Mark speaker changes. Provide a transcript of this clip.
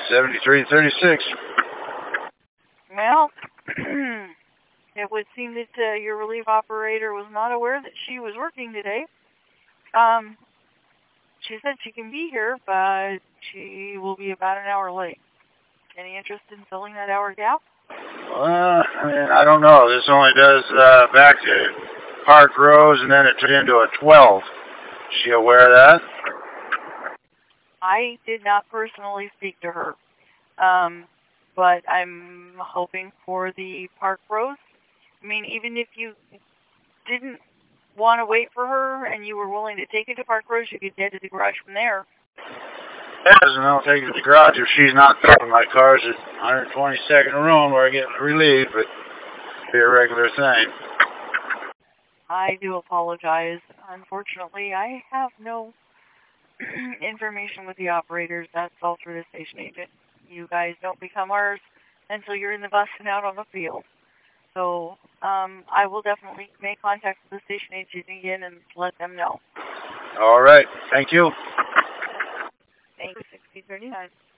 Speaker 1: 7336.
Speaker 2: Well, it would seem that your relief operator was not aware that she was working today. She said she can be here, but she will be about an hour late. Any interest in filling that hour gap?
Speaker 1: I don't know. This only does back to Park Rose, and then it turned into a 12. Is she aware of that?
Speaker 2: I did not personally speak to her, but I'm hoping for the Park Rose. I mean, even if you didn't want to wait for her and you were willing to take it to Park Rose, you could get to the garage from there.
Speaker 1: And I'll take it to the garage if she's not dropping my cars at 122nd Road where I get relieved, but it'll be a regular thing.
Speaker 2: I do apologize. Unfortunately, I have no information with the operators. That's all through the station agent. You guys don't become ours until you're in the bus and out on the field. So I will definitely make contact with the station agent again and let them know.
Speaker 1: All right. Thank you.
Speaker 2: Thank you, 6039.